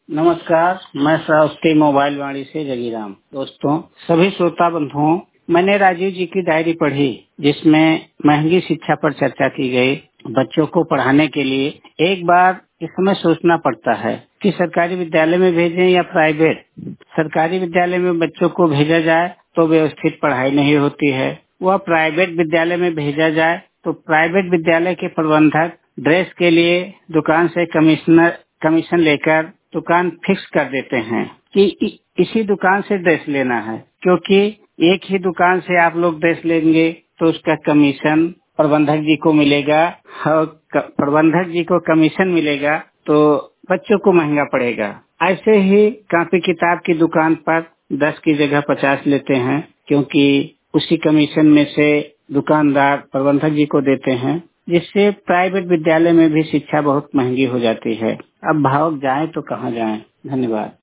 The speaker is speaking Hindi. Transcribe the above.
नमस्कार, मैं श्रावस्ती मोबाइल वाणी से जगीराम। दोस्तों, सभी श्रोता बंधुओं, मैंने राजीव जी की डायरी पढ़ी जिसमें महंगी शिक्षा पर चर्चा की गई। बच्चों को पढ़ाने के लिए एक बार इस समय सोचना पड़ता है कि सरकारी विद्यालय में भेजें या प्राइवेट। सरकारी विद्यालय में बच्चों को भेजा जाए तो व्यवस्थित पढ़ाई नहीं होती है, वह प्राइवेट विद्यालय में भेजा जाए तो प्राइवेट विद्यालय के प्रबंधक ड्रेस के लिए दुकान से कमीशन लेकर दुकान फिक्स कर देते हैं कि इसी दुकान से ड्रेस लेना है, क्योंकि एक ही दुकान से आप लोग ड्रेस लेंगे तो उसका कमीशन प्रबंधक जी को मिलेगा और प्रबंधक जी को कमीशन मिलेगा तो बच्चों को महंगा पड़ेगा। ऐसे ही कॉपी किताब की दुकान पर 10 की जगह 50 लेते हैं, क्योंकि उसी कमीशन में से दुकानदार प्रबंधक जी को देते हैं, जिससे प्राइवेट विद्यालय में भी शिक्षा बहुत महंगी हो जाती है। अब भाव जाए तो कहाँ जाए। धन्यवाद।